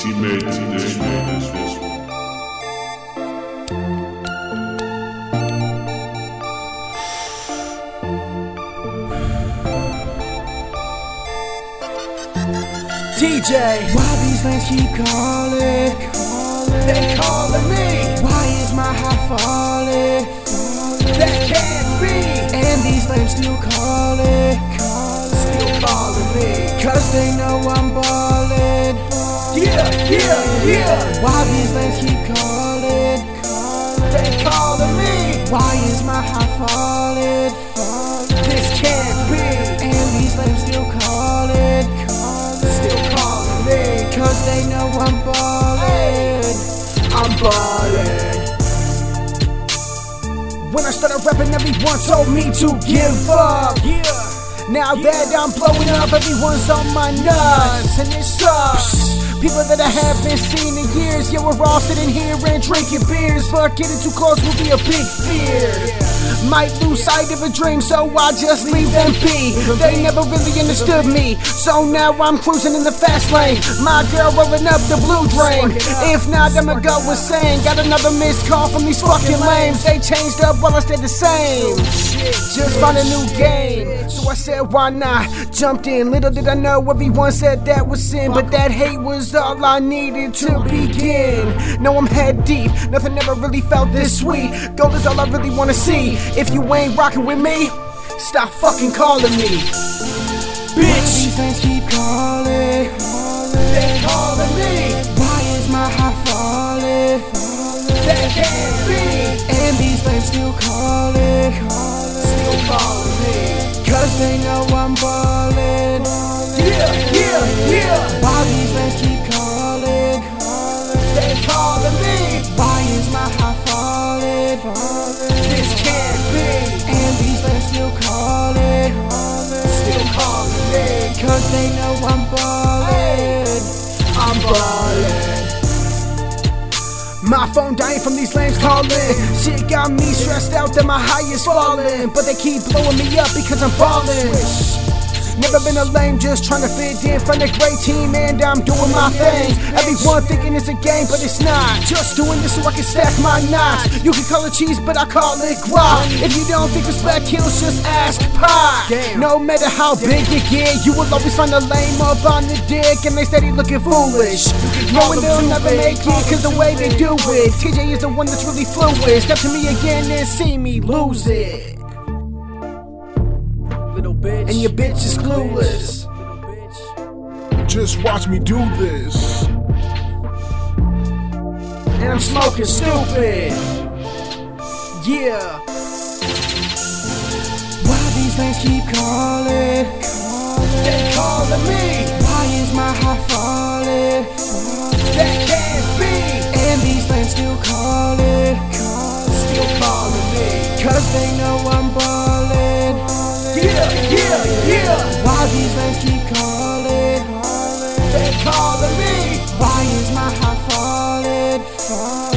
T-Made this one. TJ, why these lanes keep calling? They calling me. Why is my heart falling? That can't be. And these lanes still calling, still calling me. Cause they know I'm ballin'. Yeah. Why these lanes keep calling? They calling me. Why is my heart falling? This can't be. And these lanes still calling, still calling me. Cause they know I'm ballin'. I'm ballin'. When I started rapping, everyone told me to give up. Now that I'm blowing up, everyone's on my nuts, and it sucks. People that I haven't seen in years, yeah, we're all sitting here and drinking beers, but getting too close will be a big fear. Might lose sight of a dream, so I just leave them be. They never really understood me, so now I'm cruising in the fast lane. My girl rolling up the blue drain. If not, I'ma go insane. Got another missed call from these fucking lames. They changed up while I stayed the same. Just found a new game, so I said why not? Jumped in, little did I know everyone said that was sin, but that hate was all I needed to begin. Now I'm head deep, nothing ever really felt this sweet. Gold is all I really wanna see. If you ain't rocking with me, stop fucking calling me, bitch. These things keep calling, they calling me. Why is my heart falling? That can't be. And these flames still calling, still calling me. Cause they know I'm ballin'. Yeah. Why these flames keep calling, they calling me. Why is my heart falling? This can't be. And these flames still calling, still calling me. Cause they know I'm ballin'. I'm ballin'. My phone dying from these lames calling. Shit got me stressed out that my high is falling, but they keep blowing me up because I'm ballin'. Never been a lame, just trying to fit in front of a great team, and I'm doing my thing. Everyone thinking it's a game, but it's not. Just doing this so I can stack my knots. You can call it cheese, but I call it guac. If you don't think respect kills, just ask Pac. No matter how big you get, you will always find a lame up on the dick, and they steady looking foolish, knowing they'll never make it cause the way they do it. TJ is the one that's really fluid. Step to me again and see me lose it. Bitch. And your bitch is clueless. Just watch me do this. And I'm smoking stupid. Yeah. Why these things keep calling? They calling me. Why is my heart falling? That can't be. And these things still calling, still calling me. Cause they know I'm ballin'. Yeah. Why these lanes keep calling? They calling me. Why is my heart falling?